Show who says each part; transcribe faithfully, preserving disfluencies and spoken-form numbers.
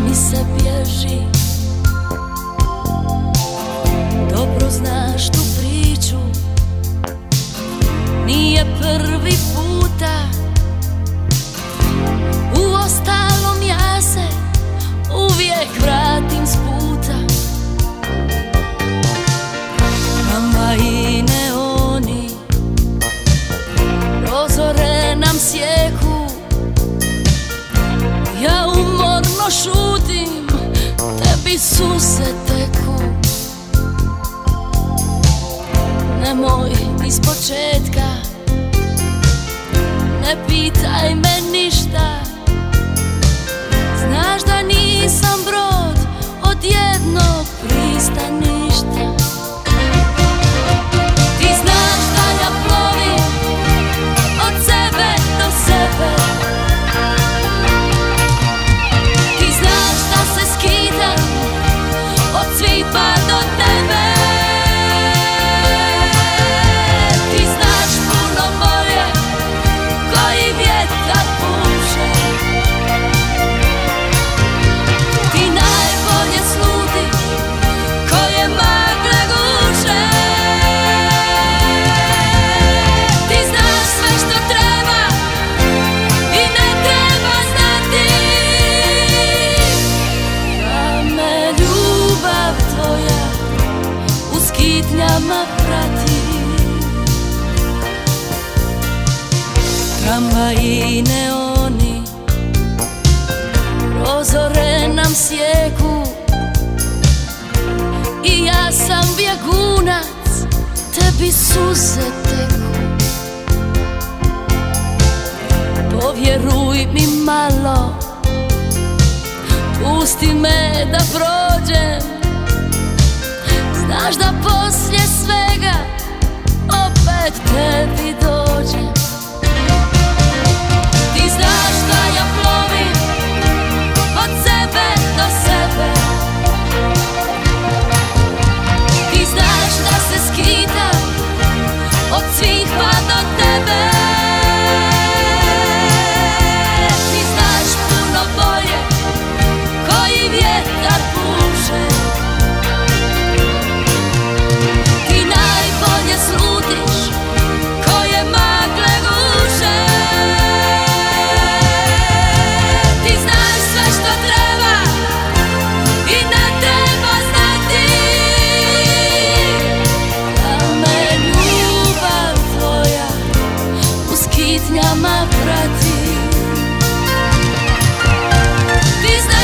Speaker 1: mi se bježi. Dobro znaš tu priču, nije prvi puta. Uostalom ja se uvijek vratim s puta. Tramvaji neoni, prozore nam sjeku. Ja umorno šutim, tebi suze teku. Nemoj ispočetka, ne pitaj me ništa. Znaš da nisam brod od jednog pristaništa. Ti znaš da ja plovim od sebe do sebe. Ti znaš da se skidam od svih pa do tebe. Ti znaš puno bolje koji vjetar puše. Ti najbolje slutiš koje magle guše. Ti znaš sve što treba i ne treba znati. Da me ljubav tvoja u skitnjama prati. Tramvaji neoni, prozore nam sjeku. I ja sam bjegunac, tebi suze teku. Povjeruj mi malo, pusti me da prođem. Znaš da poslije svega opet tebi dođem. Ti znaš da ja plovim od sebe do sebe. Ti znaš da se skidam od svih pa do tebe. Ti znaš puno bolje koji vjetar puše. Ti najbolje slutiš koje magle guše. Ti znaš sve što treba i ne treba znati. Da me ljubav tvoja u skitnjama prati. Ti znaš